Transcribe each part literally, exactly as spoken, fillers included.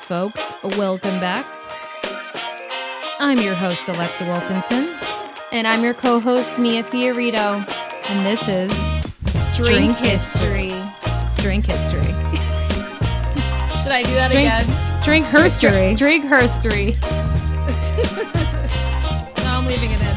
folks. Welcome back. I'm your host, Alexa Wilkinson. And I'm your co-host, Mia Fiorito. And this is Drink, Drink History. Drink History. Should I do that Drink, again? Drink Herstory. Drink Herstory. No, I'm leaving it in.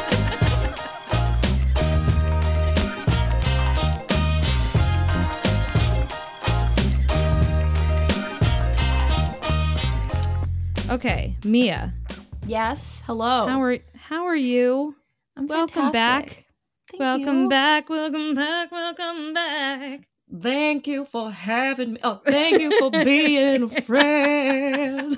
Okay, Mia. Yes, hello. How are how are you? I'm welcome fantastic. back. Thank welcome you. back. Welcome back. Welcome back. Thank you for having me. Oh, thank you for being a friend.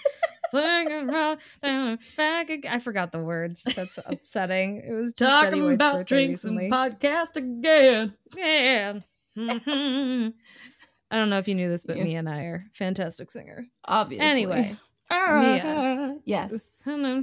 I forgot the words. That's upsetting. It was just talking Betty White's about birthday drinks recently. and podcast again. Yeah. Mhm. I don't know if you knew this, but Yeah. Mia and I are fantastic singers. Obviously. Anyway, Mia. Yes. Hello.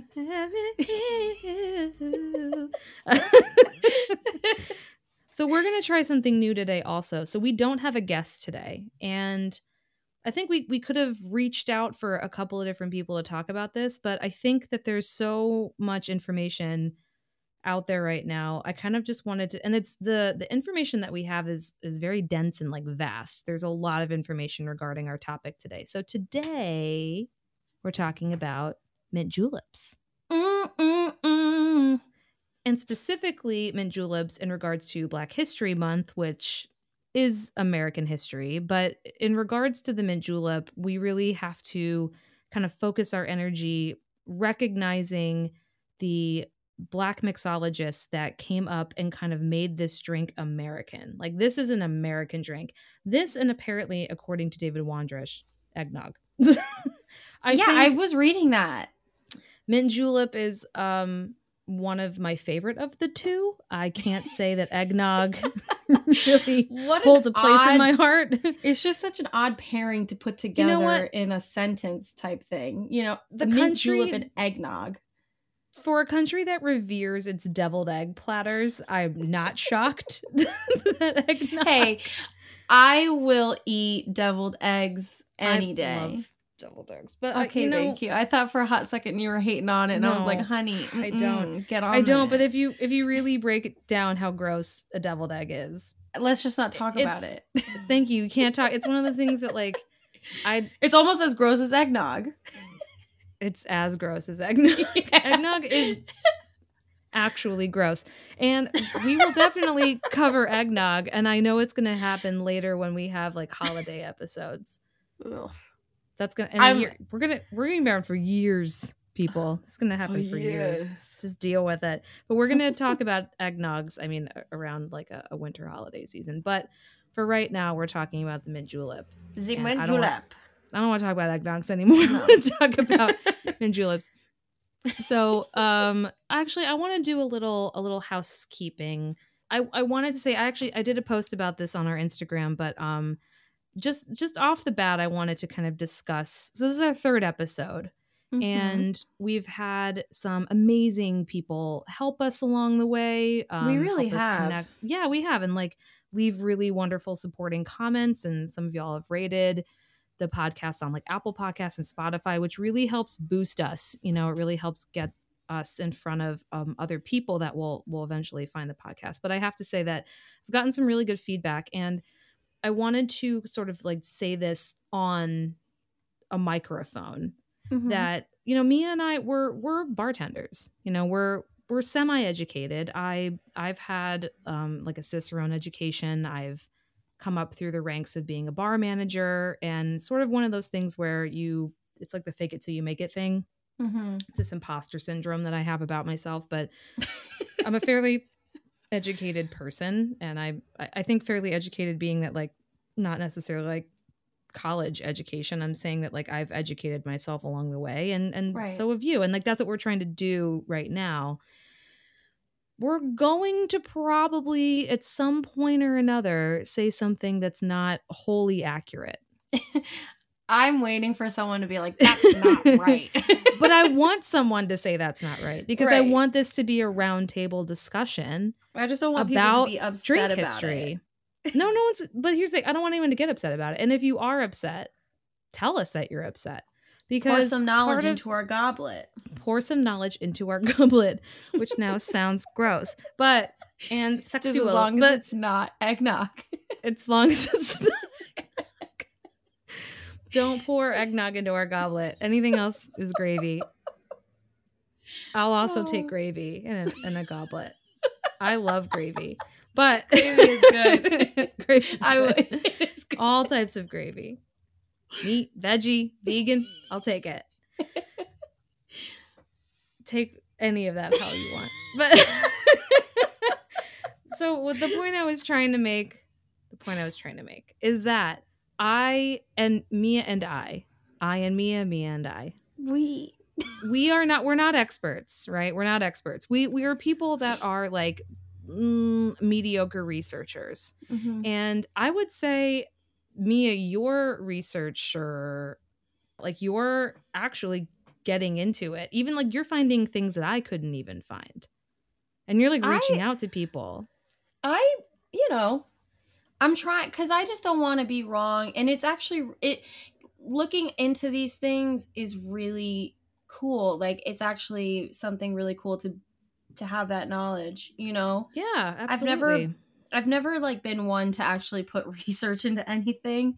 So we're going to try something new today also. So we don't have a guest today. And I think we, we could have reached out for a couple of different people to talk about this, but I think that there's so much information out there right now. I kind of just wanted to, and it's the the information that we have is is very dense and like vast. There's a lot of information regarding our topic today. So today we're talking about mint juleps. Mm-mm-mm. And specifically mint juleps in regards to Black History Month, which is American history. But in regards to the mint julep, we really have to kind of focus our energy recognizing the Black mixologists that came up and kind of made this drink American. Like, this is an American drink. This, and apparently, according to David Wondrich, eggnog. I yeah, think I was reading that. mint julep is um one of my favorite of the two. I can't say that eggnog really What an holds a place odd- in my heart. It's just such an odd pairing to put together You know what? in a sentence type thing. You know, The mint country- julep and eggnog. For a country that reveres its deviled egg platters, I'm not shocked that eggnog. Hey, I will eat deviled eggs any I day. love deviled eggs, but Okay, I, you know, thank you. I thought for a hot second you were hating on it, and I was like, No, honey, I mm-mm, don't. get on I don't. that. But if you if you really break it down how gross a deviled egg is, Let's just not talk It's- about it. thank you. You can't talk. It's one of those things that like I. It's almost as gross as eggnog. It's as gross as eggnog. Eggnog is actually gross. And we will definitely cover eggnog. And I know it's going to happen later when we have like holiday episodes. Ugh. That's going I'm- to, we're going to, we're going to be around for years, people. It's going to happen for years. Yes. Just deal with it. But we're going to talk about eggnogs, I mean, a- around like a, a winter holiday season. But for right now, we're talking about the mint julep. The And mint I don't julep. want- I don't want to talk about eggnogs anymore. No. I want to talk about mint juleps. So, um, actually, I want to do a little, a little housekeeping. I, I wanted to say, I actually, I did a post about this on our Instagram, but um, just, just off the bat, I wanted to kind of discuss. So this is our third episode, Mhm. and we've had some amazing people help us along the way. Um, We really help us have. connect. Yeah, we have, and like leave really wonderful supporting comments, and some of y'all have rated the podcast on like Apple Podcasts and Spotify, which really helps boost us. You know, it really helps get us in front of um, other people that will will eventually find the podcast. But I have to say that I've gotten some really good feedback, and I wanted to sort of like say this on a microphone Mhm. that, you know, Mia and I we're we're bartenders. You know, we're we're semi-educated. I I've had um, like a Cicerone education. I've come up through the ranks of being a bar manager, and sort of one of those things where you it's like the fake it till you make it thing. Mhm. It's this imposter syndrome that I have about myself, but I'm a fairly educated person, and I I think fairly educated being that like not necessarily like college education. I'm saying that like I've educated myself along the way, and and Right. so have you, and like that's what we're trying to do right now. We're going to probably at some point or another say something that's not wholly accurate. I'm waiting for someone to be like, that's not right. But I want someone to say that's not right, because I Right. want this to be a roundtable discussion I just don't want about people to be upset drink about history. it. No, no one's. But here's the thing: I don't want anyone to get upset about it. And if you are upset, tell us that you're upset. Because pour some knowledge part of- into our goblet. Pour some knowledge into our goblet, which now sounds gross. But, and sexual. Just as long but as it's not eggnog. As long as it's not eggnog. Don't pour eggnog into our goblet. Anything else is gravy. I'll also Oh. take gravy in a, in a goblet. I love gravy. But Gravy is good. Gravy is I good. would- it's good. All types of gravy. Meat, veggie, vegan, I'll take it. Take any of that how you want. But so what the point I was trying to make, the point I was trying to make is that I and Mia and I, I and Mia, Mia and I, We. we are not, we're not experts, right? We're not experts. We we are people that are like mm, mediocre researchers. Mhm. And I would say, Mia, your researcher, like you're actually getting into it. Even like you're finding things that I couldn't even find. And you're like reaching I- out to people. I, you know, I'm trying because I just don't want to be wrong. And it's actually, it looking into these things is really cool. Like, it's actually something really cool to to have that knowledge, you know? Yeah, absolutely. I've never I've never like been one to actually put research into anything.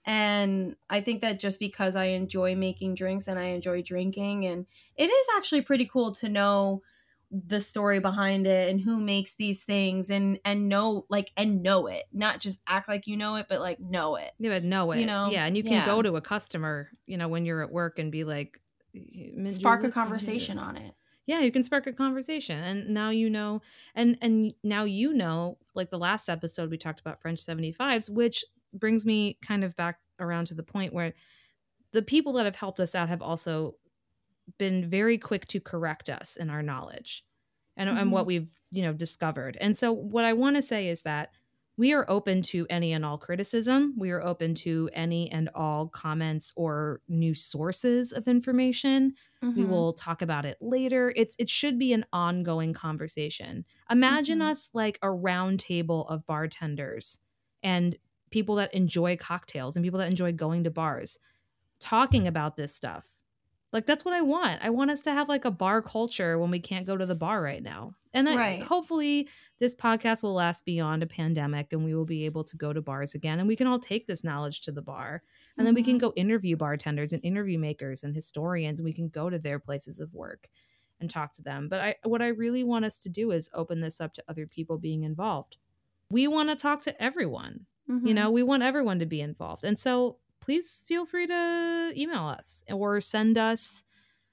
And I think that just because I enjoy making drinks and I enjoy drinking, and it is actually pretty cool to know the story behind it and who makes these things and and know like and know it, not just act like you know it, but like know it. Yeah, but know it. You know? Yeah, and you can Yeah. go to a customer, you know, when you're at work and be like, Spark a conversation on it. Yeah, you can spark a conversation, and now you know, and and now you know, like the last episode we talked about French seventy-fives, which brings me kind of back around to the point where the people that have helped us out have also been very quick to correct us in our knowledge and, Mhm. and what we've, you know, discovered. And so what I want to say is that we are open to any and all criticism. We are open to any and all comments or new sources of information. We Mhm. will talk about it later. It's it should be an ongoing conversation. Imagine Mhm. us like a round table of bartenders and people that enjoy cocktails and people that enjoy going to bars talking about this stuff. Like, that's what I want. I want us to have like a bar culture when we can't go to the bar right now. And I, Right. hopefully this podcast will last beyond a pandemic and we will be able to go to bars again and we can all take this knowledge to the bar. And then we can Mhm. go interview bartenders and interview makers and historians. And we can go to their places of work and talk to them. But I, what I really want us to do is open this up to other people being involved. We want to talk to everyone. Mhm. You know, we want everyone to be involved. And so please feel free to email us or send us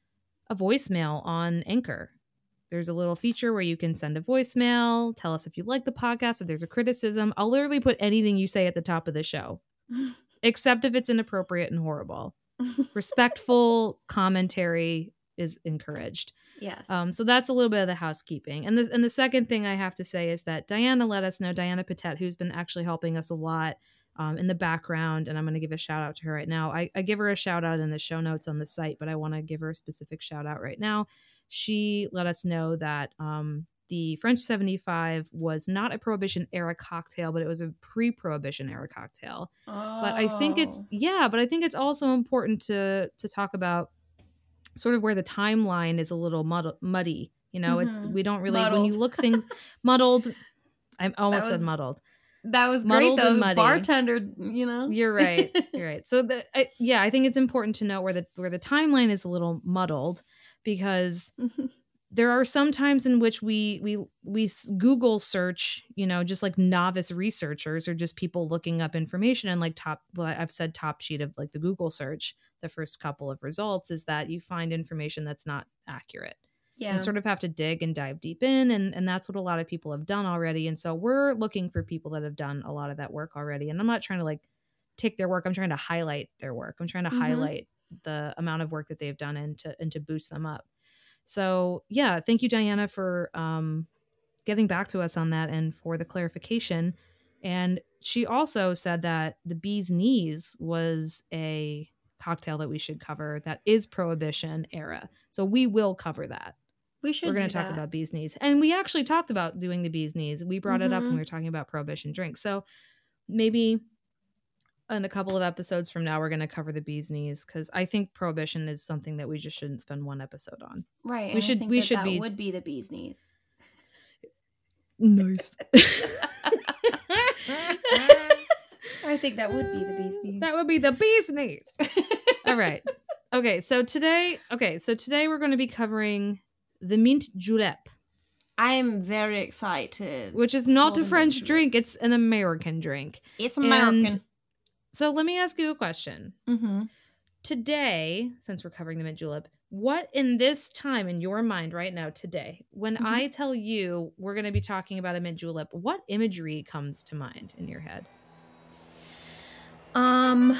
a voicemail on Anchor. There's a little feature where you can send a voicemail, tell us if you like the podcast, if there's a criticism. I'll literally put anything you say at the top of the show, except if it's inappropriate and horrible. Respectful commentary is encouraged. Yes. Um, so that's a little bit of the housekeeping. And this, and the second thing I have to say is that Diana let us know, Diana Patet, who's been actually helping us a lot um, in the background, and I'm going to give a shout out to her right now. I, I give her a shout out in the show notes on the site, but I want to give her a specific shout out right now. She let us know that um, the French seventy-five was not a Prohibition era cocktail, but it was a pre-Prohibition era cocktail. But I think it's, Oh. yeah, but I think it's also important to to talk about sort of where the timeline is a little mud- muddy. You know, Mhm. it, we don't really, when Muddled. you look things muddled, I almost That said was- muddled. That was Muddled great though. and muddy. Bartender, you know. You're right. You're right. So the I, yeah, I think it's important to know where the where the timeline is a little muddled because there are some times in which we we we s- Google search, you know, just like novice researchers or just people looking up information and like top. Well, I've said top sheet of like the Google search. The first couple of results is that you find information that's not accurate. Yeah. And sort of have to dig and dive deep in. And, and that's what a lot of people have done already. And so we're looking for people that have done a lot of that work already. And I'm not trying to like take their work. I'm trying to highlight their work. I'm trying to Mhm. highlight the amount of work that they've done and to, and to boost them up. So yeah, thank you, Diana, for um, getting back to us on that and for the clarification. And she also said that the Bee's Knees was a cocktail that we should cover that is Prohibition era. So we will cover that. we should. We're going do to talk that. about Bee's Knees. And we actually talked about doing the Bee's Knees. We brought it up when Mhm. we were talking about Prohibition drinks. So maybe in a couple of episodes from now, we're going to cover the bee's knees because I think prohibition is something that we just shouldn't spend one episode on. Right. We and should. I think we that should that be would be the bee's knees. nice. I think that would be the bee's knees. That would be the bee's knees. All right. Okay. So today, okay. So today we're going to be covering the mint julep, I am very excited. which is not for a the French mint julep. drink. It's an American drink. It's And American. So let me ask you a question. Mm-hmm. Today, since we're covering the mint julep, what in this time in your mind right now today, when Mhm. I tell you we're going to be talking about a mint julep, what imagery comes to mind in your head? Um,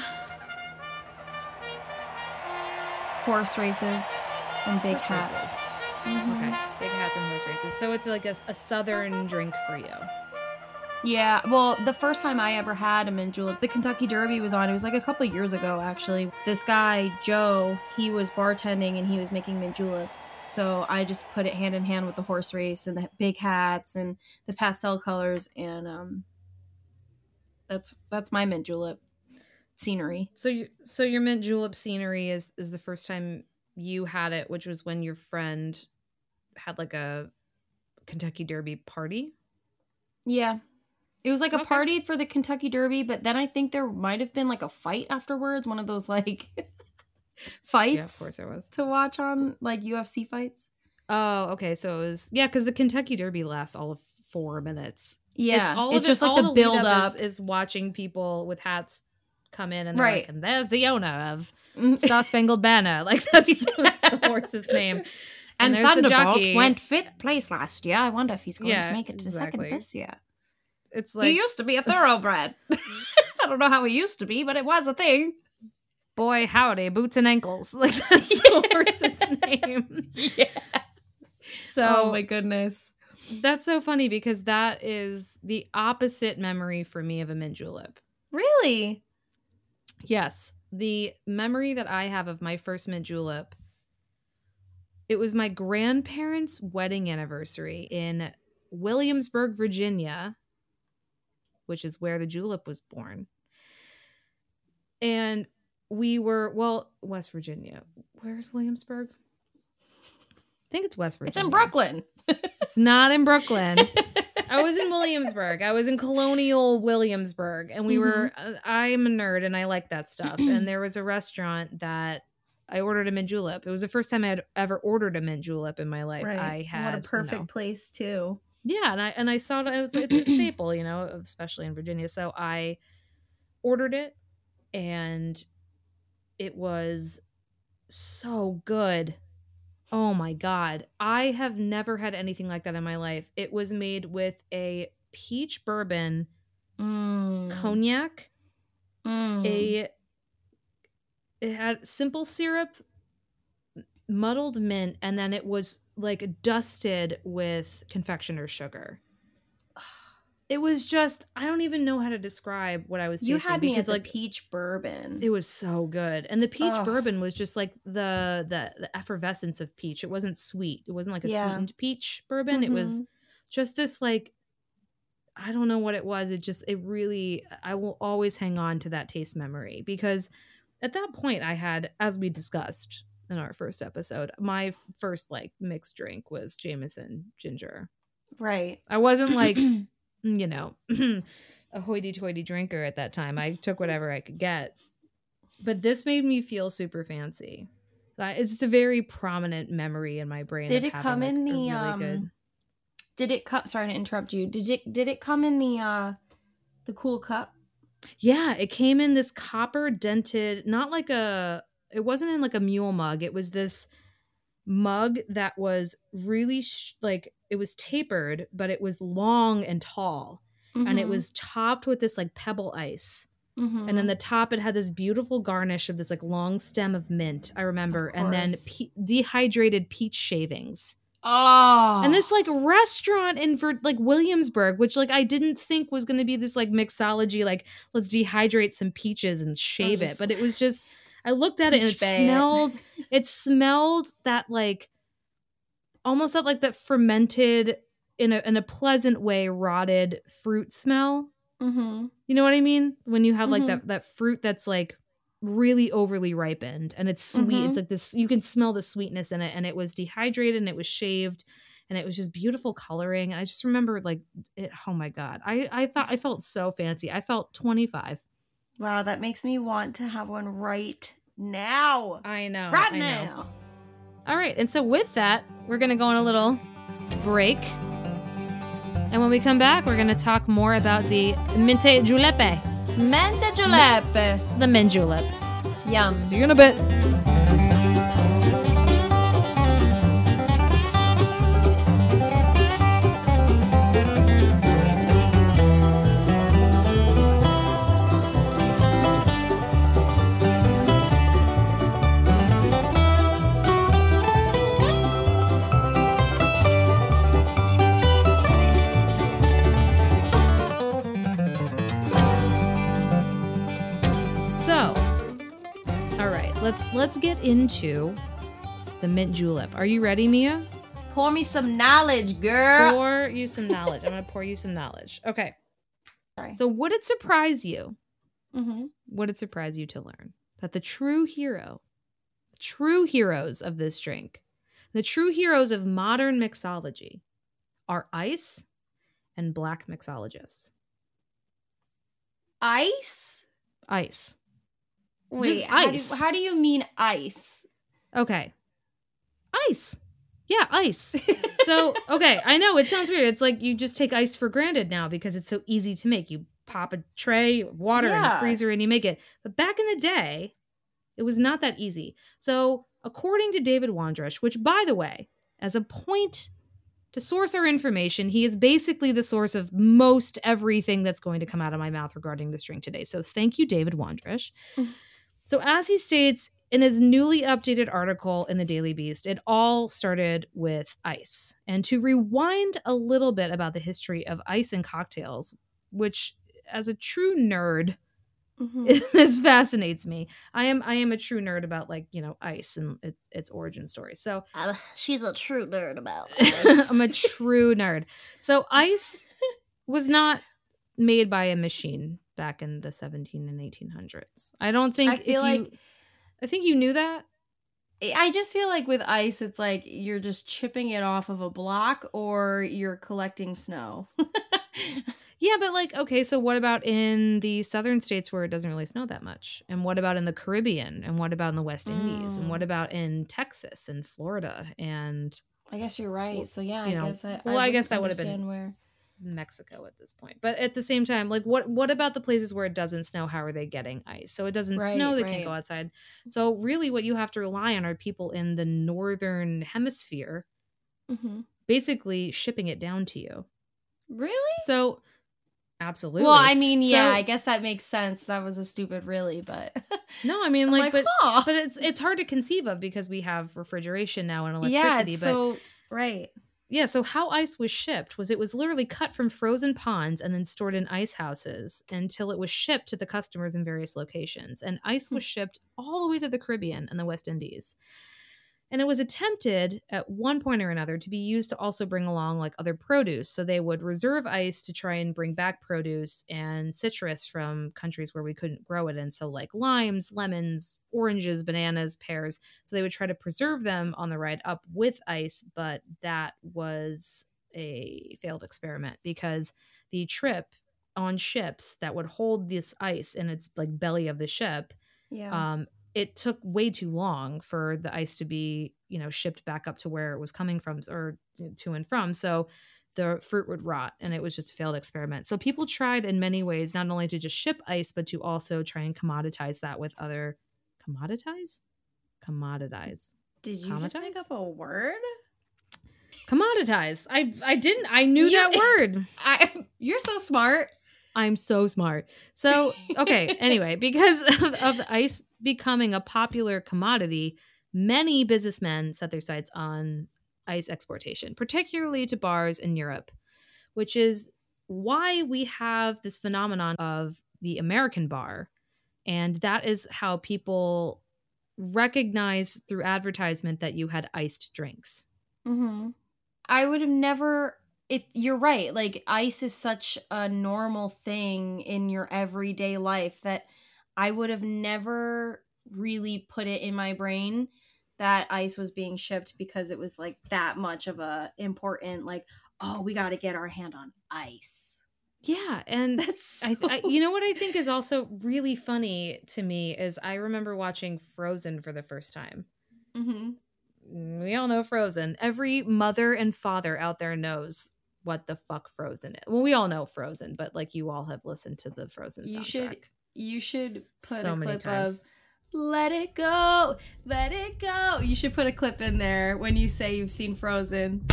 horse races and big Horse hats. races. Mhm. Okay, big hats and horse races. So it's like a, a southern drink for you. Yeah, well, the first time I ever had a mint julep, the Kentucky Derby was on. It was like a couple years ago, actually. This guy, Joe, he was bartending and he was making mint juleps. So I just put it hand in hand with the horse race and the big hats and the pastel colors, and um, that's that's my mint julep scenery. So you, so your mint julep scenery is is the first time you had it, which was when your friend had like a Kentucky Derby party. Yeah. It was like a Okay. party for the Kentucky Derby, but then I think there might have been like a fight afterwards, one of those like fights Yeah, of course there was. to watch on, like U F C fights. Oh, okay. So it was yeah, because the Kentucky Derby lasts all of four minutes. Yeah, it's, all it's of it- just like all the lead build up up. is, is watching people with hats come in and they're Right. like, and there's the owner of Mhm. Star Spangled Banner. Like that's, that's the horse's name. And, there's the Thunderbolt jockey. went fifth place last year. I wonder if he's going Yeah, to make it to exactly. second this year. It's he like, used to be a thoroughbred. I don't know how he used to be, but it was a thing. boy, howdy, boots and ankles. Like that's the horse's name. Yeah. So Oh my goodness. that's so funny because that is the opposite memory for me of a mint julep. Really? Yes. The memory that I have of my first mint julep, it was my grandparents' wedding anniversary in Williamsburg, Virginia, which is where the julep was born. And we were, well, West Virginia. Where's Williamsburg? I think it's West Virginia. It's in Brooklyn. It's not in Brooklyn. I was in Williamsburg. I was in colonial Williamsburg. And we were, I'm a nerd and I like that stuff. And there was a restaurant that I ordered a mint julep. It was the first time I had ever ordered a mint julep in my life. I had, What a perfect you know, place, too. yeah, and I and I saw it. It was, it's a staple, you know, especially in Virginia. So I ordered it, and it was so good. Oh my god, I have never had anything like that in my life. It was made with a peach bourbon, Mm. cognac, Mm. a it had simple syrup, muddled mint, and then it was like dusted with confectioner's sugar. It was just, I don't even know how to describe what I was tasting. You had me because at the like peach bourbon. it was so good. And the peach Ugh. bourbon was just like the, the the effervescence of peach. It wasn't sweet. It wasn't like a Yeah. sweetened peach bourbon. It was Mhm. just this like, I don't know what it was. It just, it really, I will always hang on to that taste memory because at that point I had, as we discussed in our first episode, my first like mixed drink was Jameson ginger. Right. I wasn't like, you know, a hoity-toity drinker at that time. I took whatever I could get. But this made me feel super fancy. So I- it's just a very prominent memory in my brain. Did of it having, come like, in a the, really um, good- Did it come? Sorry to interrupt you. Did it? Did it come in the uh, the cool cup? Yeah, it came in this copper dented, not like a, it wasn't in like a mule mug. It was this mug that was really sh- like, it was tapered, but it was long and tall. And it was topped with this like pebble ice. Mm-hmm. And then the top, it had this beautiful garnish of this like long stem of mint, I remember. And then course. pe- dehydrated peach shavings. oh, And this like restaurant in Ver- like Williamsburg, which like I didn't think was going to be this like mixology, like let's dehydrate some peaches and shave it. just But it was just, I looked at it and it peach bay it. smelled, it smelled that like, almost that like that fermented in a, in a pleasant way, rotted fruit smell. Mm-hmm. You know what I mean? When you have like Mhm. that that fruit that's like really overly ripened and it's sweet. Mhm. It's like this, you can smell the sweetness in it, and it was dehydrated and it was shaved and it was just beautiful coloring. And I just remember like it, oh my God. I, I thought I felt so fancy. I felt twenty-five. Wow, that makes me want to have one right now. I know. Right I know. now. All right. And so with that, we're going to go on a little break. And when we come back, we're going to talk more about the Mente Julepe. Mente julep. The mint julep. Yum. See you in a bit. So, all right, let's let's get into the mint julep. Are you ready, Mia? Pour me some knowledge, girl. Pour you some knowledge. I'm gonna pour you some knowledge. Okay. Sorry. So, would it surprise you? Mm-hmm. Would it surprise you to learn that the true hero, the true heroes of this drink, the true heroes of modern mixology, are ice and black mixologists? Ice? Ice. Wait, Just how do, ice. how do you mean ice? Okay. Ice. Yeah, ice. So, okay, I know it sounds weird. It's like you just take ice for granted now because it's so easy to make. You pop a tray of water in the Yeah. freezer and you make it. But back in the day, it was not that easy. So, according to David Wondrich, which, by the way, as a point to source our information, he is basically the source of most everything that's going to come out of my mouth regarding this drink today. So, thank you, David Wondrich. So, as he states in his newly updated article in the Daily Beast, it all started with ice. And to rewind a little bit about the history of ice and cocktails, which, as a true nerd, Mm-hmm. this fascinates me. I am I am a true nerd about, like, you know, ice and its, its origin story. So Uh, she's a true nerd about I'm a true nerd. So ice was not made by a machine back in the seventeen and eighteen hundreds. I don't think I feel if you, like- I think you knew that. I just feel like with ice, it's like you're just chipping it off of a block or you're collecting snow. Yeah, but like, okay, so what about in the southern states where it doesn't really snow that much? And what about in the Caribbean? And what about in the West Indies? And Mm. what about in Texas and Florida and I guess you're right. So yeah, You I know, guess I, well, I guess wouldn't that would have been- understand where. Mexico at this point? But at the same time, like, what what about the places where it doesn't snow? How are they getting ice? So it doesn't Right, snow, they right. can't go outside. So really what you have to rely on are people in the northern hemisphere Mm-hmm. basically shipping it down to you. Really? So absolutely. Well, I mean, yeah, So- I guess that makes sense. That was a stupid, really, but No, I mean, I'm like, like, but huh. but it's it's hard to conceive of because we have refrigeration now and yeah, electricity. it's but so right. yeah, so how ice was shipped was it was literally cut from frozen ponds and then stored in ice houses until it was shipped to the customers in various locations. And ice was shipped all the way to the Caribbean and the West Indies. And it was attempted at one point or another to be used to also bring along like other produce. So they would reserve ice to try and bring back produce and citrus from countries where we couldn't grow it in. So like limes, lemons, oranges, bananas, pears. So they would try to preserve them on the ride up with ice, but that was a failed experiment because the trip on ships that would hold this ice in its like belly of the ship, Yeah. um, it took way too long for the ice to be, you know, shipped back up to where it was coming from or to and from. So the fruit would rot and it was just a failed experiment. So people tried in many ways, not only to just ship ice, but to also try and commoditize that with other commoditize, commoditize, Did you just make commoditize? up a word? commoditize. I, I didn't, I knew You- that word. I, you're so smart. I'm so smart. So, okay, anyway, because of, of the ice becoming a popular commodity, many businessmen set their sights on ice exportation, particularly to bars in Europe, which is why we have this phenomenon of the American bar. And that is how people recognize through advertisement that you had iced drinks. Mm-hmm. I would have never it you're right. Like ice is such a normal thing in your everyday life that I would have never really put it in my brain that ice was being shipped because it was like that much of a important like, oh, we got to get our hand on ice. Yeah, and That's so... I, I, you know what I think is also really funny to me is I remember watching Frozen for the first time. Mm-hmm. We all know Frozen. Every mother and father out there knows what the fuck Frozen is. Well, we all know Frozen, but like you all have listened to the Frozen soundtrack. You should, you should put so a many clip times. of "Let It Go, Let It Go." You should put a clip in there when you say you've seen Frozen.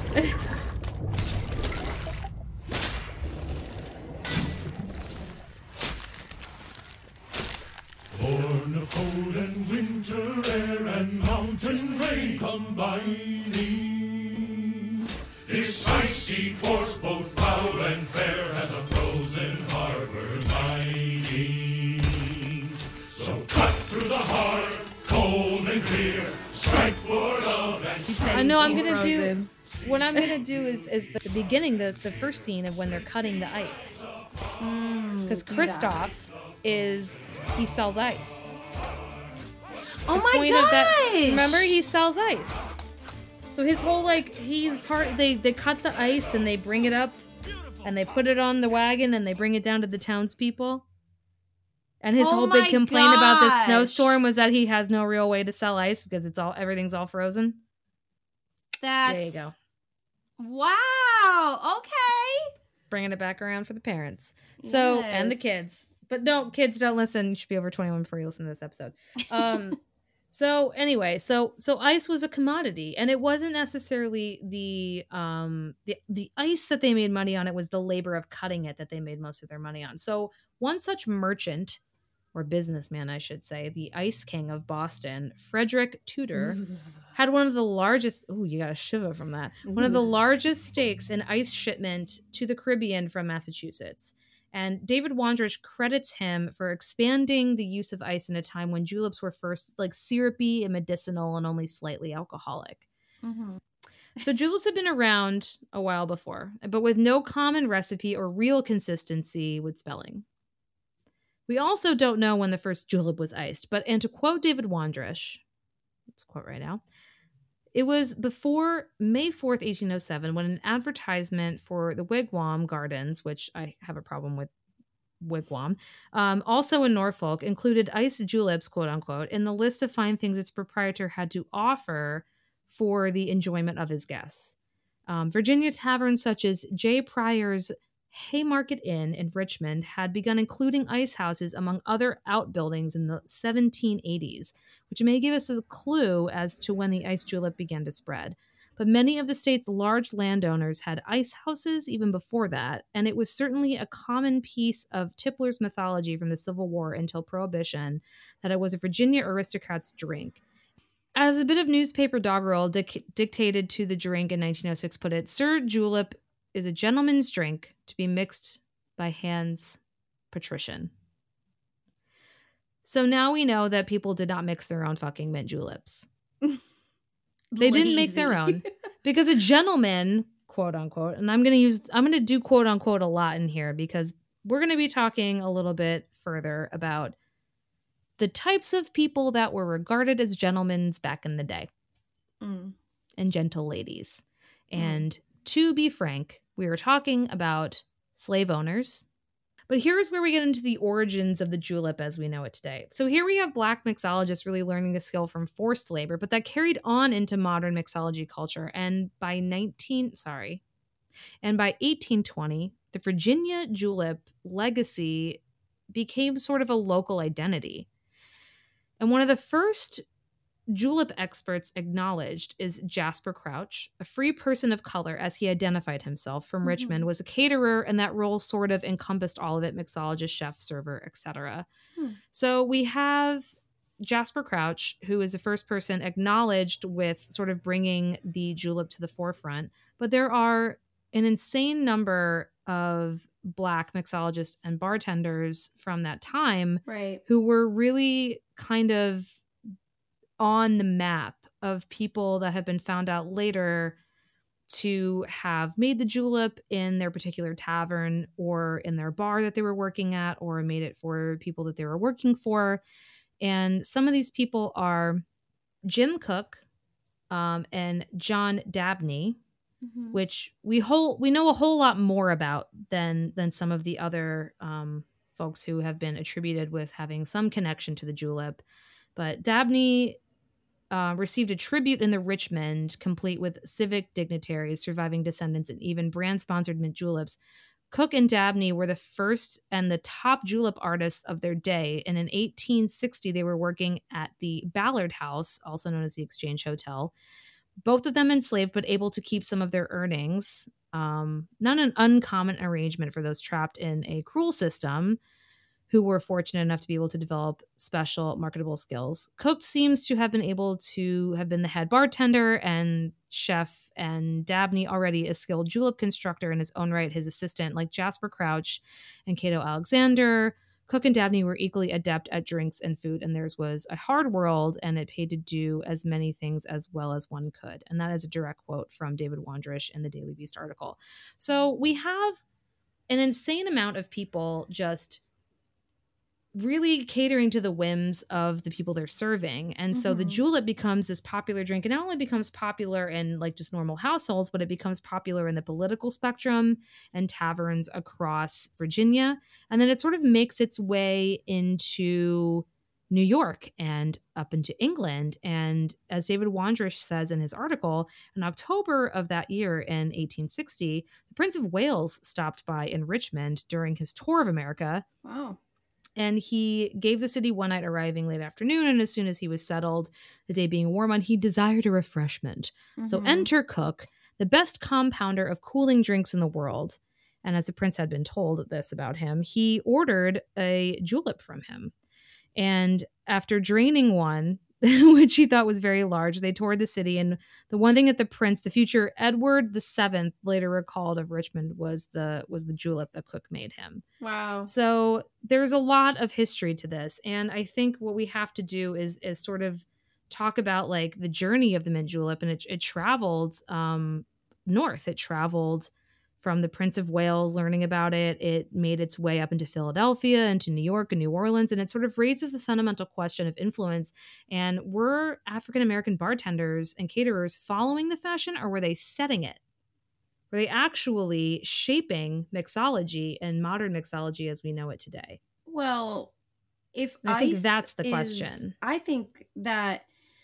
Born of cold and winter air and mountain rain combining, this icy force both foul and fair has a frozen harbor lining. So cut through the heart, cold and clear, strike for love and I know I'm gonna Frozen. do what I'm gonna do is is the beginning, the the first scene of when they're cutting the ice, because mm, Kristoff is he sells ice. Oh the my gosh! That, remember, he sells ice. So his whole like he's part. They they cut the ice and they bring it up, and they put it on the wagon and they bring it down to the townspeople. And his oh whole big complaint gosh. about the snowstorm was that he has no real way to sell ice because it's all everything's all frozen. That's there you go. Wow. Okay. Bringing it back around for the parents. So yes. and the kids. But no, kids, don't listen. You should be over twenty-one before you listen to this episode. Um, so anyway, so so ice was a commodity, and it wasn't necessarily the um the the ice that they made money on. It was the labor of cutting it that they made most of their money on. So one such merchant or businessman, I should say, the Ice King of Boston, Frederick Tudor, had one of the largest. Oh, you got a shiver from that. One of the largest stakes in ice shipment to the Caribbean from Massachusetts. And David Wondrich credits him for expanding the use of ice in a time when juleps were first like syrupy and medicinal and only slightly alcoholic. Mm-hmm. So juleps had been around a while before, but with no common recipe or real consistency with spelling. We also don't know when the first julep was iced, but and to quote David Wondrich, let's quote right now, it was before May fourth, eighteen oh seven, when an advertisement for the Wigwam Gardens, which I have a problem with Wigwam, um, also in Norfolk, included iced juleps, quote unquote, in the list of fine things its proprietor had to offer for the enjoyment of his guests. Um, Virginia taverns such as J. Pryor's Haymarket Inn in Richmond had begun including ice houses among other outbuildings in the seventeen eighties, which may give us a clue as to when the ice julep began to spread. But many of the state's large landowners had ice houses even before that, and it was certainly a common piece of Tipler's mythology from the Civil War until Prohibition that it was a Virginia aristocrat's drink. As a bit of newspaper doggerel dic- dictated to the drink in nineteen oh six put it, Sir Julep is a gentleman's drink to be mixed by Hans Patrician. So now we know that people did not mix their own fucking mint juleps. They didn't make their own because a gentleman, quote unquote, and I'm going to use, I'm going to do quote unquote a lot in here because we're going to be talking a little bit further about the types of people that were regarded as gentlemen back in the day mm. and gentle ladies. And mm. to be frank, we were talking about slave owners. But here's where we get into the origins of the julep as we know it today. So here we have Black mixologists really learning the skill from forced labor, but that carried on into modern mixology culture. And by nineteen, sorry, and by eighteen twenty, the Virginia julep legacy became sort of a local identity. And one of the first julep experts acknowledged is Jasper Crouch, a free person of color as he identified himself from mm-hmm. Richmond, was a caterer, and that role sort of encompassed all of it, mixologist, chef, server, et cetera. Hmm. So we have Jasper Crouch, who is the first person acknowledged with sort of bringing the julep to the forefront, but there are an insane number of Black mixologists and bartenders from that time right. who were really kind of on the map of people that have been found out later to have made the julep in their particular tavern or in their bar that they were working at, or made it for people that they were working for. And some of these people are Jim Cook um, and John Dabney, Mm-hmm. which we whole we know a whole lot more about than than some of the other um, folks who have been attributed with having some connection to the julep. But Dabney uh, received a tribute in the Richmond, complete with civic dignitaries, surviving descendants, and even brand-sponsored mint juleps. Cook and Dabney were the first and the top julep artists of their day, and in eighteen sixty they were working at the Ballard House, also known as the Exchange Hotel. Both of them enslaved, but able to keep some of their earnings. Um, not an uncommon arrangement for those trapped in a cruel system who were fortunate enough to be able to develop special marketable skills. Cook seems to have been able to have been the head bartender and chef, and Dabney already a skilled julep constructor in his own right, his assistant like Jasper Crouch and Cato Alexander. Cook and Dabney were equally adept at drinks and food, and theirs was a hard world, and it paid to do as many things as well as one could. And that is a direct quote from David Wondrich in the Daily Beast article. So we have an insane amount of people just really catering to the whims of the people they're serving. And so the Mhm. julep becomes this popular drink. It not only becomes popular in like just normal households, but it becomes popular in the political spectrum and taverns across Virginia. And then it sort of makes its way into New York and up into England. And as David Wondrich says in his article, in October of that year in eighteen sixty, the Prince of Wales stopped by in Richmond during his tour of America. Wow. And he gave the city one night, arriving late afternoon. And as soon as he was settled, the day being warm on, he desired a refreshment. So Mhm. enter Cook, the best compounder of cooling drinks in the world. And as the prince had been told this about him, he ordered a julep from him. And after draining one, which he thought was very large, they toured the city. And the one thing that the prince, the future Edward the Seventh, later recalled of Richmond was the was the julep that Cook made him. Wow. So there's a lot of history to this. And I think what we have to do is is sort of talk about like the journey of the mint julep. And it, it traveled um, north. It traveled from the Prince of Wales learning about it. It made its way up into Philadelphia, into New York and New Orleans. And it sort of raises the fundamental question of influence. And were African-American bartenders and caterers following the fashion, or were they setting it? Were they actually shaping mixology and modern mixology as we know it today? Well, if And I think ice that's the is- question. I think that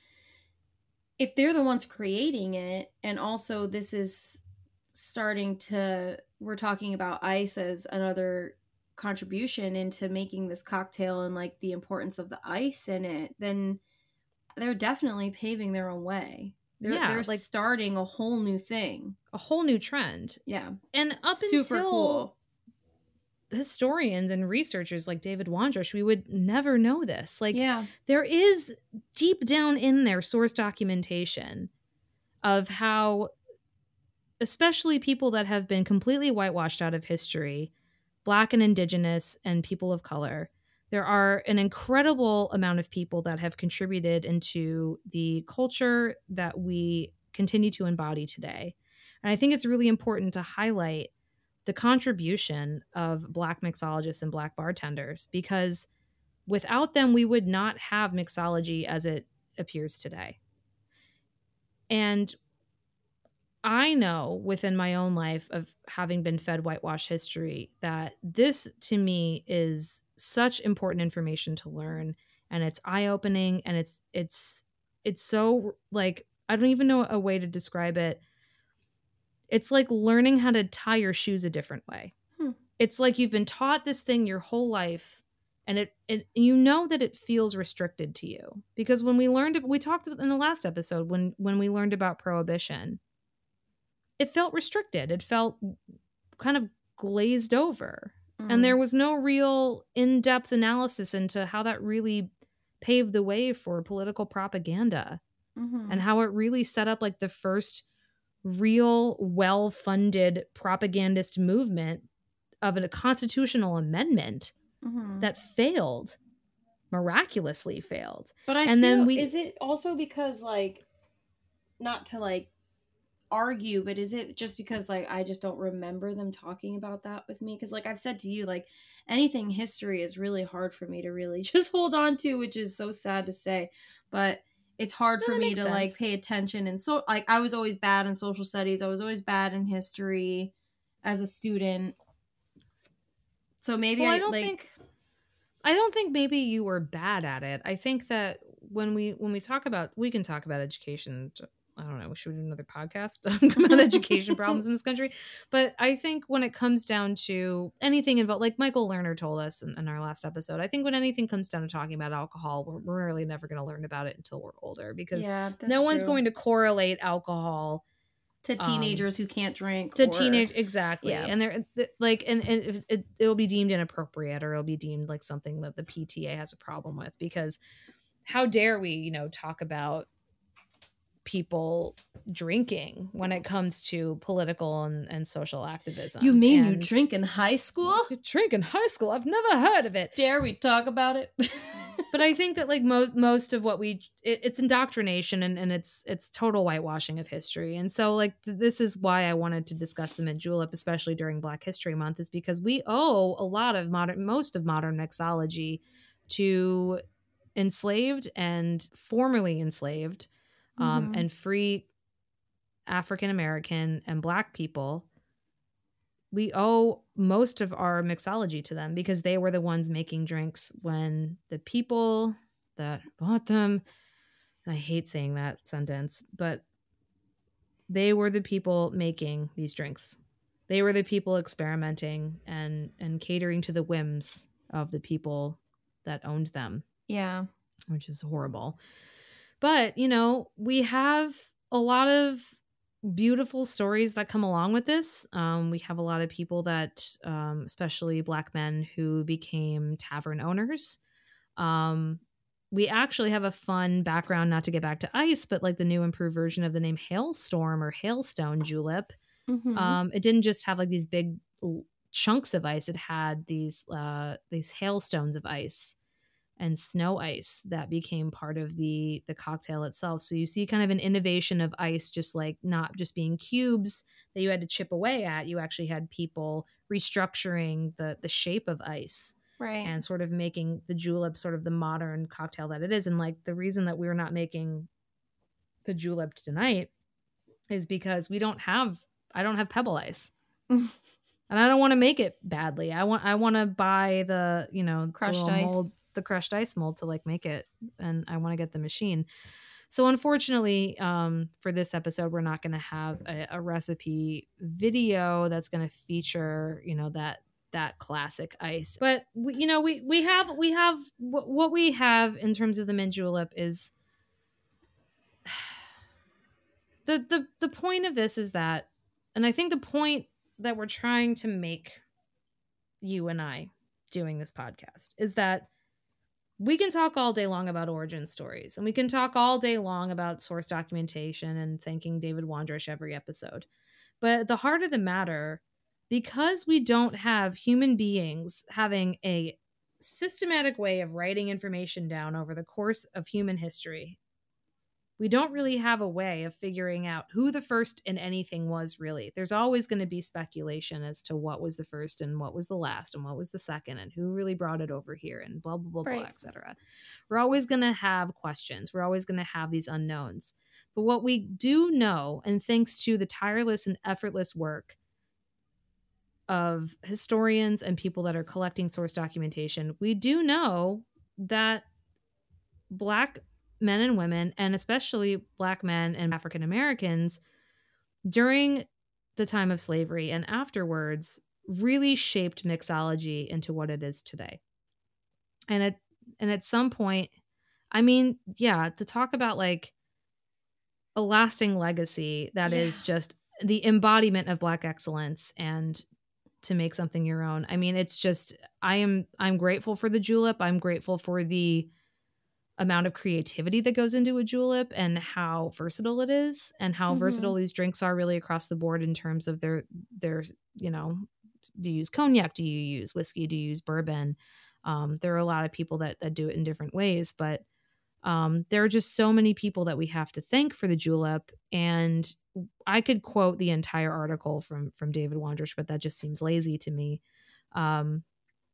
if they're the ones creating it, and also this is starting to, we're talking about ice as another contribution into making this cocktail and like the importance of the ice in it, then they're definitely paving their own way. They're, Yeah, they're like- starting a whole new thing. A whole new trend. Yeah. And up Super until cool. historians and researchers like David Wondrich, we would never know this. Like, Yeah. there is deep down in there source documentation of how, especially people that have been completely whitewashed out of history, Black and Indigenous and people of color, there are an incredible amount of people that have contributed into the culture that we continue to embody today. And I think it's really important to highlight the contribution of Black mixologists and Black bartenders, because without them, we would not have mixology as it appears today. And I know within my own life of having been fed whitewash history that this to me is such important information to learn, and it's eye-opening, and it's it's it's so like, I don't even know a way to describe it. It's like learning how to tie your shoes a different way. Hmm. It's like you've been taught this thing your whole life, and it, it you know that it feels restricted to you. Because when we learned, we talked in the last episode, when when we learned about Prohibition, it felt restricted. It felt kind of glazed over. Mm. And there was no real in-depth analysis into how that really paved the way for political propaganda, Mhm. and how it really set up like the first real well-funded propagandist movement of a constitutional amendment Mhm. that failed, miraculously failed. But I and feel, then we- is it also because like, not to like argue, but is it just because like I just don't remember them talking about that with me? Because like I've said to you, like anything history is really hard for me to really just hold on to, which is so sad to say, but it's hard No, for that me makes to like sense. pay attention. And so like I was always bad in social studies, I was always bad in history as a student, so maybe Well, I, I don't like think I don't think maybe you were bad at it. I think that when we when we talk about we can talk about education. I don't know. Should we do another podcast about education problems in this country? But I think when it comes down to anything involved, like Michael Lerner told us in, in our last episode, I think when anything comes down to talking about alcohol, we're, we're really never going to learn about it until we're older, because yeah, that's no one's true. going to correlate alcohol to um, teenagers who can't drink to or, teenage exactly, yeah. and they're th- like, and, and it, it, it'll be deemed inappropriate, or it'll be deemed like something that the P T A has a problem with, because how dare we, you know, talk about people drinking when it comes to political and, and social activism. You mean and you drink in high school? You drink in high school? I've never heard of it. Dare we talk about it? But I think that like most most of what we it, it's indoctrination, and, and it's it's total whitewashing of history. And so like th- this is why I wanted to discuss the Mint Julep, especially during Black History Month, is because we owe a lot of modern most of modern mixology to enslaved and formerly enslaved um, Mhm. and free African American and Black people. We owe most of our mixology to them, because they were the ones making drinks when the people that bought them, I hate saying that sentence, but they were the people making these drinks. They were the people experimenting and, and catering to the whims of the people that owned them. Yeah. Which is horrible. But, you know, we have a lot of beautiful stories that come along with this. Um, we have a lot of people that, um, especially Black men, who became tavern owners. Um, we actually have a fun background, not to get back to ice, but like the new improved version of the name Hailstorm or Hailstone Julep. Mhm. Um, it didn't just have like these big l- chunks of ice. It had these uh, these hailstones of ice and snow ice that became part of the the cocktail itself. So you see kind of an innovation of ice, just like not just being cubes that you had to chip away at. You actually had people restructuring the the shape of ice, Right. and sort of making the julep sort of the modern cocktail that it is. And like the reason that we're not making the julep tonight is because we don't have I don't have pebble ice. And I don't want to make it badly. I want I want to buy the, you know, Crushed the little ice. mold, the crushed ice mold to like make it, and I want to get the machine. So unfortunately, um, for this episode, we're not going to have a, a recipe video that's going to feature, you know, that that classic ice. But we, you know, we we have we have what, what we have in terms of the mint julep is the the the point of this is that, and I think the point that we're trying to make, you and I doing this podcast, is that we can talk all day long about origin stories, and we can talk all day long about source documentation and thanking David Wondrich every episode. But at the heart of the matter, because we don't have human beings having a systematic way of writing information down over the course of human history, we don't really have a way of figuring out who the first in anything was really. There's always going to be speculation as to what was the first and what was the last and what was the second and who really brought it over here and blah, blah, blah, Right. blah, et cetera. We're always going to have questions. We're always going to have these unknowns. But what we do know, and thanks to the tireless and effortless work of historians and people that are collecting source documentation, we do know that Black men and women, and especially Black men and African Americans, during the time of slavery and afterwards, really shaped mixology into what it is today. And at and at some point, I mean, yeah, to talk about like a lasting legacy that Yeah. is just the embodiment of Black excellence, and to make something your own. I mean, it's just I am I'm grateful for the julep. I'm grateful for the amount of creativity that goes into a julep and how versatile it is, and how Mhm. versatile these drinks are really across the board in terms of their their you know, do you use cognac, do you use whiskey, do you use bourbon? Um, there are a lot of people that that do it in different ways, but Um, there are just so many people that we have to thank for the julep, and I could quote the entire article from from David Wondrich, but that just seems lazy to me. Um,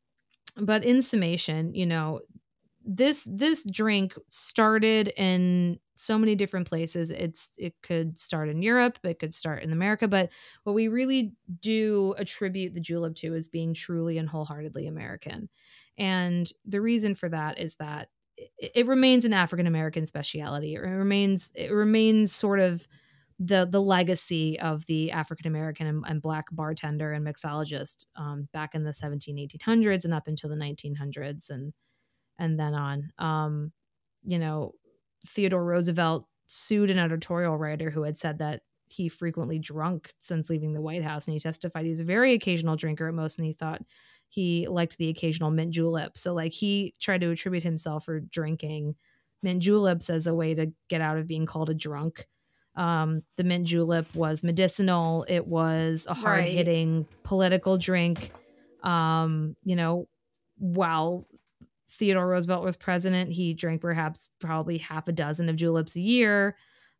but in summation, you know, this this drink started in so many different places. It's it could start in Europe, it could start in America, but what we really do attribute the julep to is being truly and wholeheartedly American. And the reason for that is that it, it remains an African American speciality. It remains it remains sort of the the legacy of the African American and, and Black bartender and mixologist um, back in the seventeen, eighteen hundreds and up until the nineteen hundreds and and then on. Um, you know, Theodore Roosevelt sued an editorial writer who had said that he frequently drunk since leaving the White House, and he testified he was a very occasional drinker at most, and he thought he liked the occasional mint julep. So like he tried to attribute himself for drinking mint juleps as a way to get out of being called a drunk. Um, the mint julep was medicinal. It was a hard hitting right. political drink. Um, you know, while Theodore Roosevelt was president, he drank perhaps probably half a dozen of juleps a year.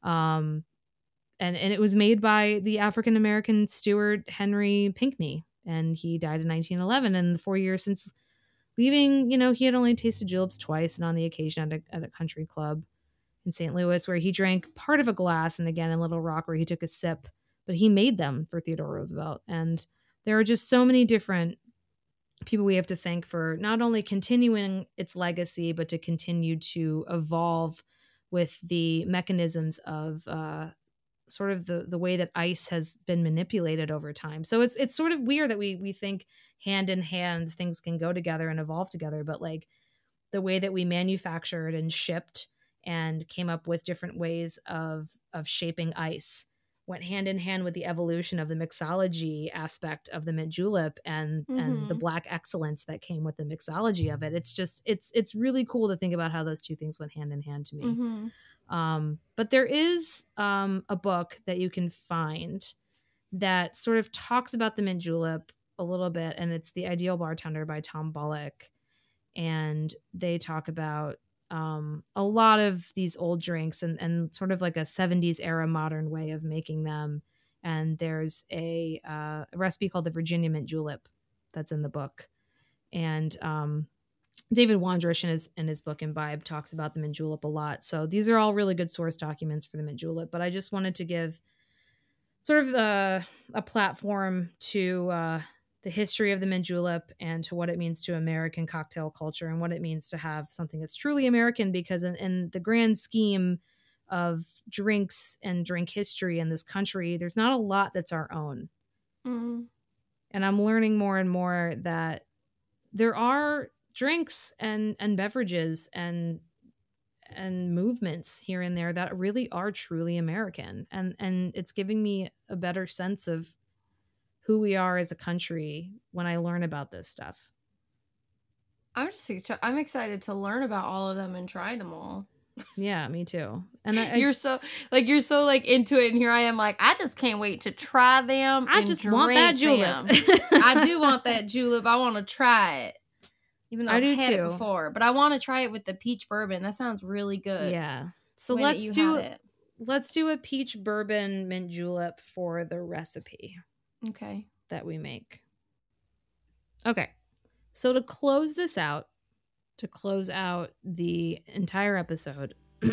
Um, and, and it was made by the African-American steward Henry Pinckney. And he died in nineteen eleven. And the four years since leaving, you know, he had only tasted juleps twice, and on the occasion at a, at a country club in Saint Louis where he drank part of a glass, and again in Little Rock where he took a sip, but he made them for Theodore Roosevelt. And there are just so many different people we have to thank for not only continuing its legacy, but to continue to evolve with the mechanisms of uh, sort of the, the way that ice has been manipulated over time. So it's it's sort of weird that we we think hand in hand things can go together and evolve together, but like the way that we manufactured and shipped and came up with different ways of of shaping ice went hand in hand with the evolution of the mixology aspect of the mint julep and mm-hmm. and the Black excellence that came with the mixology of it. It's just it's it's really cool to think about how those two things went hand in hand to me. Mm-hmm. Um, but there is um, a book that you can find that sort of talks about the mint julep a little bit, and it's The Ideal Bartender by Tom Bullock. And they talk about um, a lot of these old drinks and, and sort of like a seventies era modern way of making them. And there's a, uh, a recipe called the Virginia mint julep that's in the book. And um, David Wondrich in his, in his book Imbibe talks about the mint julep a lot. So these are all really good source documents for the mint julep. But I just wanted to give sort of a, a platform to uh, the history of the mint julep and to what it means to American cocktail culture and what it means to have something that's truly American, because in, in the grand scheme of drinks and drink history in this country, there's not a lot that's our own. Mm. And I'm learning more and more that there are drinks and, and beverages and and movements here and there that really are truly American. And, and it's giving me a better sense of who we are as a country when I learn about this stuff. I'm just I'm excited to learn about all of them and try them all. Yeah, me too. And I, I, you're so like you're so like into it, and here I am like I just can't wait to try them. I just want that julep. I do want that julep. I want to try it, even though I I've do had too. it before. But I want to try it with the peach bourbon. That sounds really good. Yeah. So the way let's that you do had it. Let's do a peach bourbon mint julep for the recipe. Okay. That we make. Okay. So to close this out, to close out the entire episode,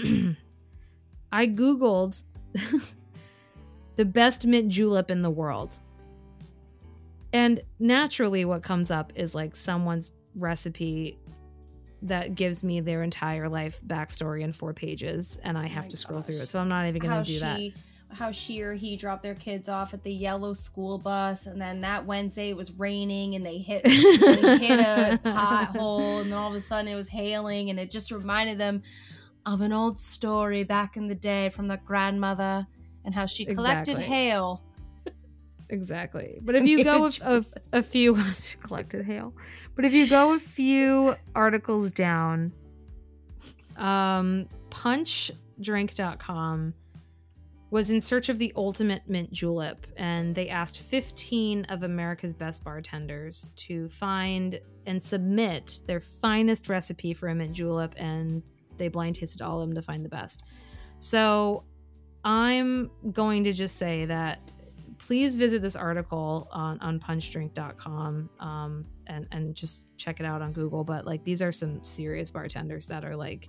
I Googled the best mint julep in the world. And naturally what comes up is like someone's recipe that gives me their entire life backstory in four pages, and I have oh to scroll gosh. through it. So I'm not even going to do she, that. How she or he dropped their kids off at the yellow school bus, and then that Wednesday it was raining and they hit, they hit a pothole, and then all of a sudden it was hailing, and it just reminded them of an old story back in the day from the grandmother and how she collected exactly. hail. Exactly. But if you go a, a, a few she collected hail. But if you go a few articles down, um, punch drink dot com was in search of the ultimate mint julep, and they asked fifteen of America's best bartenders to find and submit their finest recipe for a mint julep, and they blind tasted all of them to find the best. So I'm going to just say that please visit this article on, on punch drink dot com um, and, and just check it out on Google. But like, these are some serious bartenders that are like,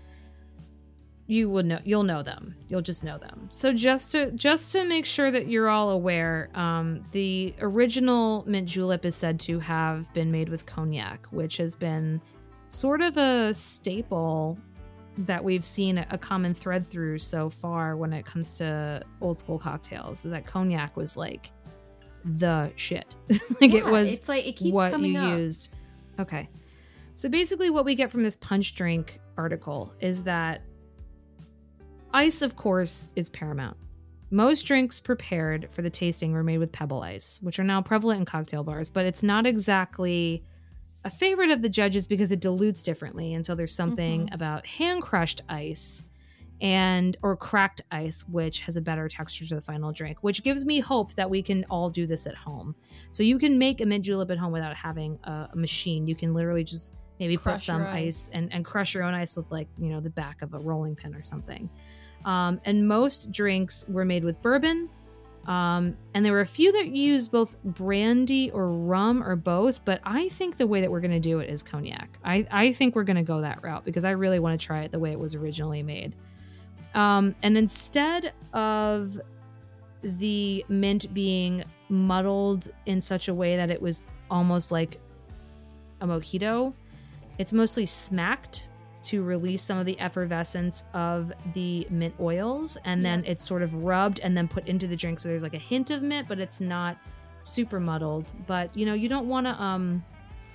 you would know, you'll know them. You'll just know them. So just to, just to make sure that you're all aware, um, the original mint julep is said to have been made with cognac, which has been sort of a staple that we've seen a common thread through so far when it comes to old school cocktails, that cognac was like the shit. like Yeah, it was it's like it keeps what coming you up. used. Okay. So basically what we get from this punch drink article is that ice, of course, is paramount. Most drinks prepared for the tasting were made with pebble ice, which are now prevalent in cocktail bars, but it's not exactly a favorite of the judges because it dilutes differently. And so there's something Mhm. about hand crushed ice and or cracked ice, which has a better texture to the final drink, which gives me hope that we can all do this at home. So you can make a mint julep at home without having a, a machine. You can literally just maybe put Crush some your ice, ice. and, and crush your own ice with like, you know, the back of a rolling pin or something. Um, and most drinks were made with bourbon. Um, and there were a few that used both brandy or rum or both, but I think the way that we're going to do it is cognac. I, I think we're going to go that route because I really want to try it the way it was originally made. Um, and instead of the mint being muddled in such a way that it was almost like a mojito, it's mostly smacked to release some of the effervescence of the mint oils, and then Yeah. it's sort of rubbed and then put into the drink. So there's like a hint of mint, but it's not super muddled. But you know, you don't want to um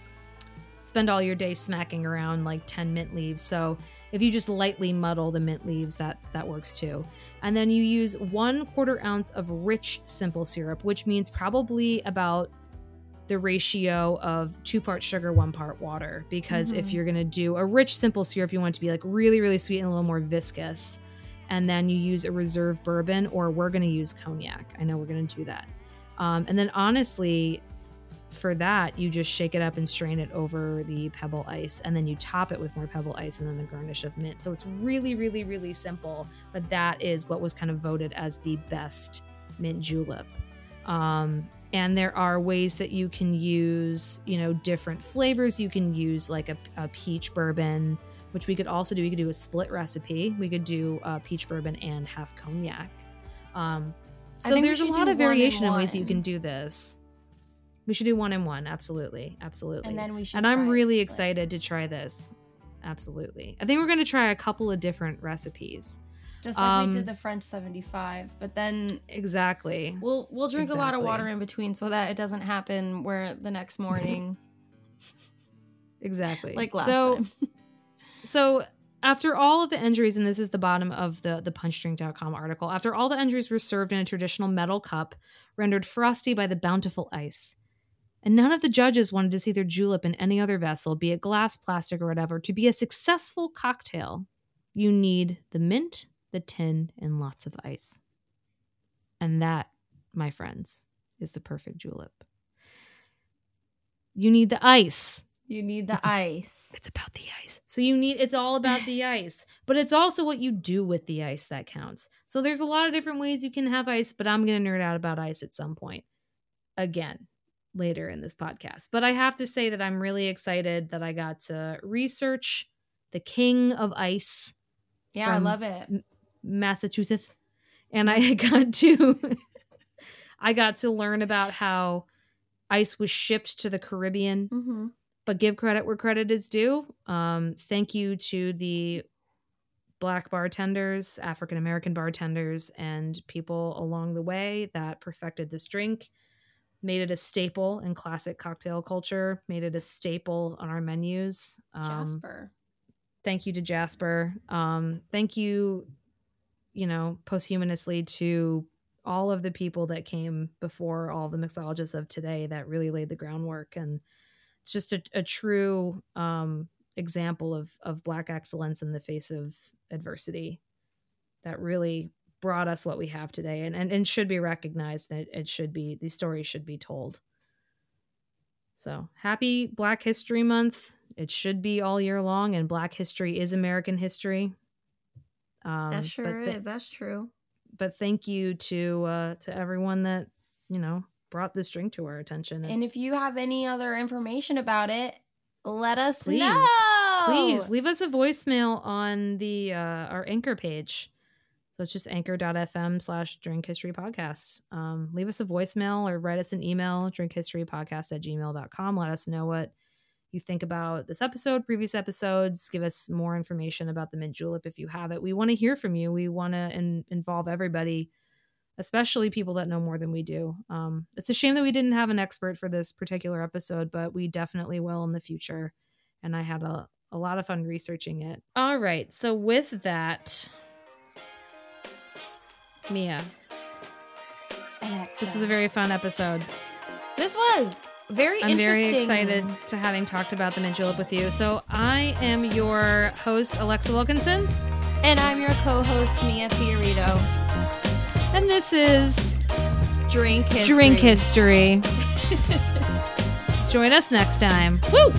spend all your day smacking around like ten mint leaves. So if you just lightly muddle the mint leaves, that that works too. And then you use one quarter ounce of rich simple syrup, which means probably about the ratio of two parts sugar, one part water. Because if Mhm. you're going to do a rich simple syrup, you want it to be like really, really sweet and a little more viscous. And then you use a reserve bourbon, or we're going to use cognac. I know we're going to do that. Um, and then honestly, for that, you just shake it up and strain it over the pebble ice. And then you top it with more pebble ice and then the garnish of mint. So it's really, really, really simple. But that is what was kind of voted as the best mint julep. Um, And there are ways that you can use, you know, different flavors. You can use like a, a peach bourbon, which we could also do. We could do a split recipe. We could do uh, peach bourbon and half cognac. Um, I so think we there's a should lot do of one variation and in ways that you one. can do this. We should do one and one. Absolutely. Absolutely. And then we should And I'm try a really split. excited to try this. Absolutely. I think we're going to try a couple of different recipes. Just like Um, we did the French seventy-five, but then Exactly. we'll we'll drink a lot of Exactly. water in between so that it doesn't happen where the next morning, Exactly. like last so, time. So after all of the entries, and this is the bottom of the, the punch drink dot com article, after all the entries were served in a traditional metal cup, rendered frosty by the bountiful ice, and none of the judges wanted to see their julep in any other vessel, be it glass, plastic, or whatever, to be a successful cocktail, you need the mint, the tin, and lots of ice. And that, my friends, is the perfect julep. You need the ice. You need the It's a- ice. It's about the ice. So you need, it's all about the ice, but it's also what you do with the ice that counts. So there's a lot of different ways you can have ice, but I'm going to nerd out about ice at some point. Again, later in this podcast. But I have to say that I'm really excited that I got to research the king of ice, Yeah, I from- love it. Massachusetts. And I got to, I got to learn about how ice was shipped to the Caribbean. Mm-hmm. But give credit where credit is due. Um, thank you to the Black bartenders, African American bartenders, and people along the way that perfected this drink, made it a staple in classic cocktail culture, made it a staple on our menus. Um, Jasper. Thank you to Jasper. Um, thank you, you know, posthumously to all of the people that came before all the mixologists of today that really laid the groundwork. And it's just a, a true um, example of of Black excellence in the face of adversity that really brought us what we have today, and and, and should be recognized. That it should be, these stories should be told. So happy Black History Month. it should be all year long, and Black history is American history. Um, that sure but th- is. That's true. But thank you to uh, to everyone that, you know, brought this drink to our attention. And if you have any other information about it, let us Please. know. Please leave us a voicemail on the uh, our Anchor page. So it's just anchor.fm slash drink history podcast. Um, leave us a voicemail or write us an email, drinkhistorypodcast at gmail dot com. Let us know what you think about this episode, previous episodes. Give us more information about the mint julep if you have it. We want to hear from you. We want to in- involve everybody, especially people that know more than we do. Um, it's a shame that we didn't have an expert for this particular episode, but we definitely will in the future. And I had a, a lot of fun researching it. All right. So with that, Mia, Alexa. this is a very fun episode. This was very I'm interesting. very excited to having talked about the mint julep with you. So I am your host, Alexa Wilkinson. And I'm your co-host, Mia Fiorito. And this is Drink History. Drink History. Join us next time. Woo!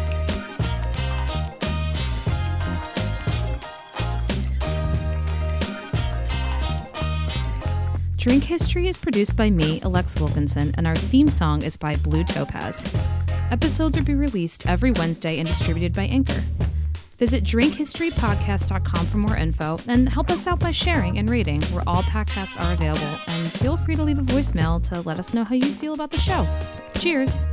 Drink History is produced by me, Alex Wilkinson, and our theme song is by Blue Topaz. Episodes will be released every Wednesday and distributed by Anchor. Visit drink history podcast dot com for more info and help us out by sharing and rating where all podcasts are available. And feel free to leave a voicemail to let us know how you feel about the show. Cheers!